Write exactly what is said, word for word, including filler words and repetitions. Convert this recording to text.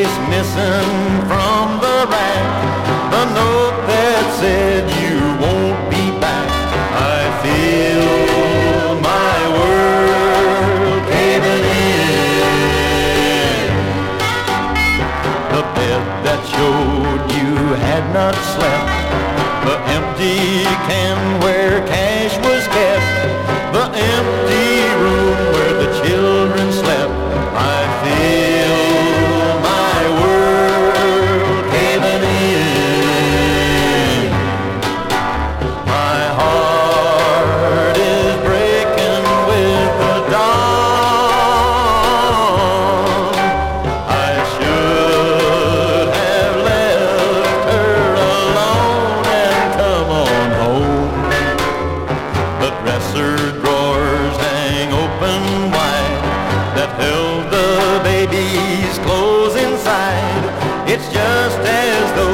is missing from the rack, the note that said you won't be back. I feel my world caving in. The bed that showed you had not slept, the empty can where cash was kept, the empty room where the children slept. I feel my world caving in. My heart is breaking with the dawn. I should have left her alone and come on home. The dresser drawers hang open wide that held the baby's clothes inside. It's just as though